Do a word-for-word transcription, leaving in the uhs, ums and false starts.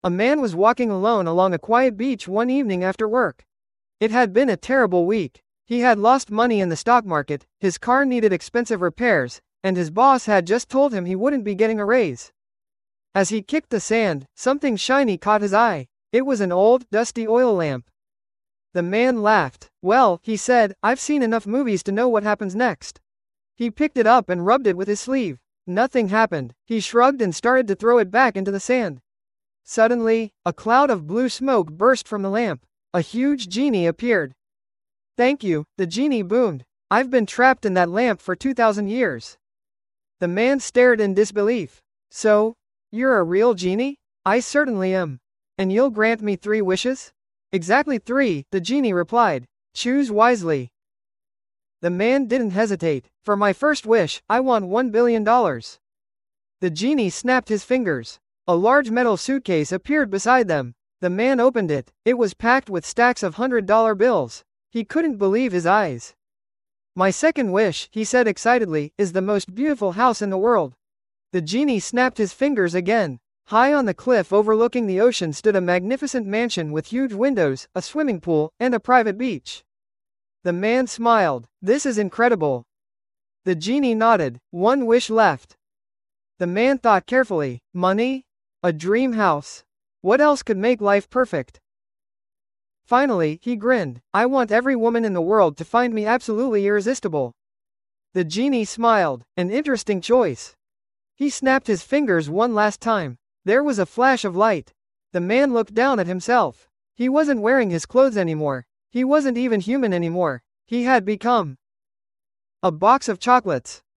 A man was walking alone along a quiet beach one evening after work. It had been a terrible week. He had lost money in the stock market, his car needed expensive repairs, and his boss had just told him he wouldn't be getting a raise. As he kicked the sand, something shiny caught his eye. It was an old, dusty oil lamp. The man laughed. "Well," he said, "I've seen enough movies to know what happens next." He picked it up and rubbed it with his sleeve. Nothing happened. He shrugged and started to throw it back into the sand. Suddenly, a cloud of blue smoke burst from the lamp. A huge genie appeared. "Thank you," the genie boomed. "I've been trapped in that lamp for two thousand years." The man stared in disbelief. "So, you're a real genie?" "I certainly am. And you'll grant me three wishes?" "Exactly three," the genie replied. "Choose wisely." The man didn't hesitate. "For my first wish, I want one billion dollars. The genie snapped his fingers. A large metal suitcase appeared beside them. The man opened it. It was packed with stacks of hundred dollar bills. He couldn't believe his eyes. "My second wish," he said excitedly, "is the most beautiful house in the world." The genie snapped his fingers again. High on the cliff overlooking the ocean stood a magnificent mansion with huge windows, a swimming pool, and a private beach. The man smiled. "This is incredible." The genie nodded. "One wish left." The man thought carefully. Money? A dream house? What else could make life perfect? Finally, he grinned. "I want every woman in the world to find me absolutely irresistible." The genie smiled. "An interesting choice." He snapped his fingers one last time. There was a flash of light. The man looked down at himself. He wasn't wearing his clothes anymore. He wasn't even human anymore. He had become a box of chocolates.